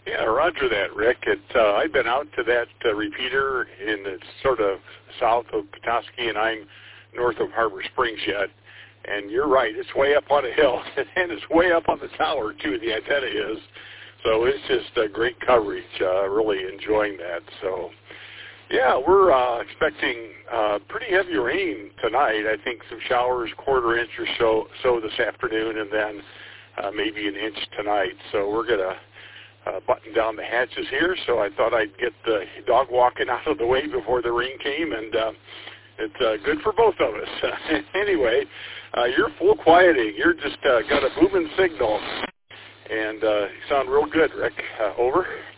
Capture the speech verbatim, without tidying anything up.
Yeah, roger that, Rick. It, uh, I've been out to that uh, repeater in the sort of south of Petoskey, and I'm north of Harbor Springs yet. And you're right, it's way up on a hill, and it's way up on the tower, too, the antenna is. So it's just uh, great coverage, uh, really enjoying that. So, yeah, we're uh, expecting uh, pretty heavy rain tonight. I think some showers, quarter inch or so, so this afternoon, and then uh, maybe an inch tonight. So we're going to uh, button down the hatches here. So I thought I'd get the dog walking out of the way before the rain came, and uh, it's uh, good for both of us. Anyway, uh, you're full quieting. You're just uh, got a booming signal, and uh, you sound real good, Rick. Uh, over.